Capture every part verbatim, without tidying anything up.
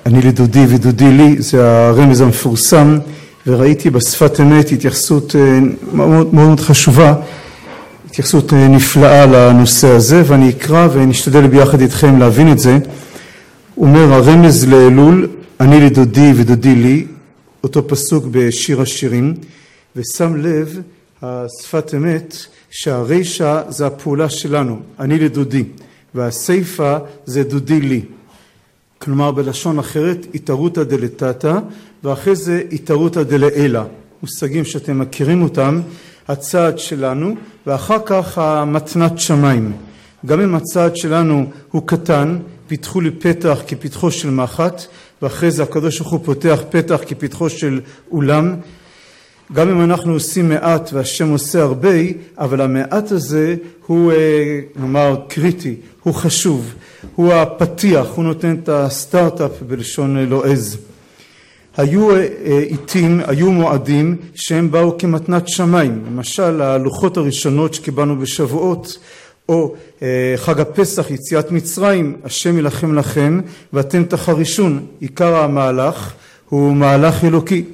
אני לדודי ודודי לי, זה הרמז המפורסם, וראיתי בשפת אמת התייחסות מאוד מאוד חשובה, התייחסות נפלאה לנושא הזה, ואני אקרא ונשתדל ביחד איתכם להבין את זה. הוא אומר, הרמז לאלול, אני לדודי ודודי לי, אותו פסוק בשיר השירים, ושם לב, השפת אמת, שהרישה זה הפעולה שלנו, אני לדודי, והסיפה זה דודי לי. כלומר, בלשון אחרת, התערותא דלתתא, ואחרי זה התערותא דלעילא. מושגים שאתם מכירים אותם, הצעד שלנו, ואחר כך המתנת שמיים. גם אם הצעד שלנו הוא קטן, פיתחו לי פתח כפתחו של מחט, ואחרי זה הקדוש ברוך הוא פותח פתח כפתחו של אולם. גם אם אנחנו עושים מעט והשם עושה הרבה, אבל המעט הזה הוא, נאמר, קריטי, הוא חשוב, הוא הפתיח, הוא נותן את הסטארט-אפ בלשון לועז. היו עיתים, היו מועדים שהם באו כמתנת שמיים, למשל הלוחות הראשונות שקיבלנו בשבועות, או חג הפסח, יציאת מצרים, השם ילחם לכם ואתם תחרישון. עיקר המהלך הוא מהלך אלוקי.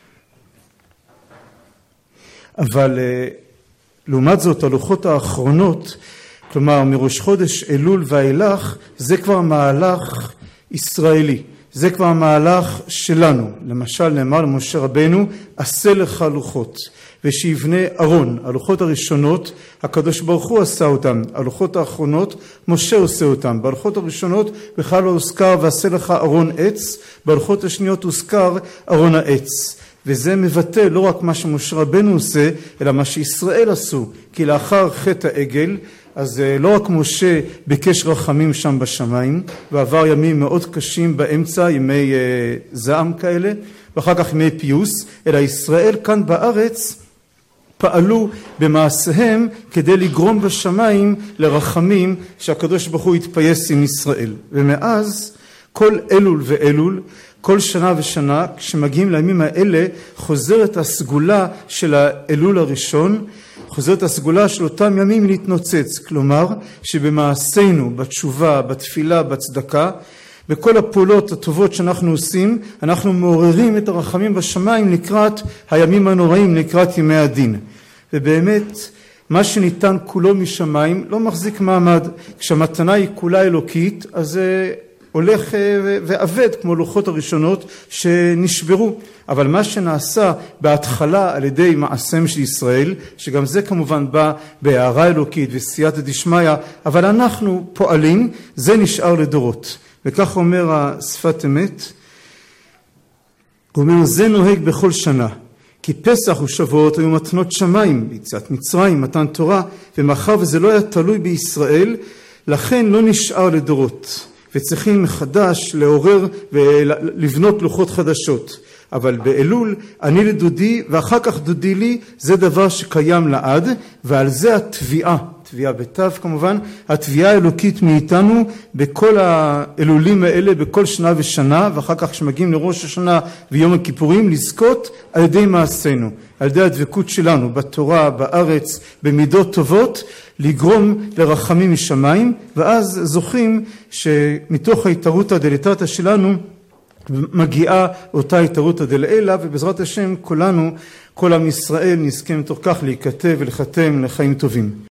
אבל לעומת זאת הלוחות האחרונות, כלומר מראש חודש אלול ואילך, זה כבר מהלך ישראלי, זה כבר מהלך שלנו. למשל נאמר למשה רבנו, עשה לך לוחות ושיבנה ארון. הלוחות הראשונות הקדוש ברוך הוא עשה אותם, הלוחות האחרונות משה עושה אותם. בהלוחות הראשונות בכלל לא הוזכר ועשה לך ארון עץ, בהלוחות השניות הוזכר ארון העץ. וזה מבטא לא רק מה שמשה רבנו עושה, אלא מה שישראל עשו. כי לאחר חטא העגל, אז לא רק משה ביקש רחמים שם בשמיים, ועבר ימים מאוד קשים באמצע, ימי זעם כאלה, ואחר כך ימי פיוס, אלא ישראל כאן בארץ פעלו במעשיהם כדי לגרום בשמיים לרחמים שהקדוש ברוך הוא יתפייס עם ישראל. ומאז כל אלול ואלול, כל שנה ושנה, כשמגיעים לימים האלה, חוזרת הסגולה של האלול הראשון, חוזרת הסגולה של אותם ימים להתנוצץ. כלומר, שבמעשינו, בתשובה, בתפילה, בצדקה, בכל הפעולות הטובות שאנחנו עושים, אנחנו מעוררים את הרחמים בשמיים לקראת הימים הנוראים, לקראת ימי הדין. ובאמת, מה שניתן כולו משמיים לא מחזיק מעמד. כשהמתנה היא כולה אלוקית, אז זה הולך ועבד כמו לוחות הראשונות שנשברו. אבל מה שנעשה בהתחלה על ידי מעשיהם של ישראל, שגם זה כמובן בא בהערה אלוקית וסייעתא דשמיא, אבל אנחנו פועלים, זה נשאר לדורות. וכך אומר השפת אמת, הוא אומר, זה נוהג בכל שנה, כי פסח ושבועות היו מתנות שמיים, יציאת מצרים, מתן תורה, ומאחר וזה לא היה תלוי בישראל, לכן לא נשאר לדורות. וצריכים מחדש לעורר ולבנות לוחות חדשות. אבל באלול אני לדודי ואחר כך דודי לי, זה דבר שקיים לעד, ועל זה התביעה, תביעה בתו כמובן, התביעה האלוקית מאיתנו בכל האלולים האלה, בכל שנה ושנה, ואחר כך שמגיעים לראש השנה ויום הכיפורים, לזכות על ידי מעשינו, על ידי הדבקות שלנו בתורה, בארץ, במידות טובות, לגרום לרחמים משמיים, ואז זוכים שמתוך ההתערותא דלתתא שלנו מגיעה אותה התערותא דלעילא, ובעזרת השם כולנו, כל עם ישראל נזכה מתוך כך להיכתב ולחתם לחיים טובים.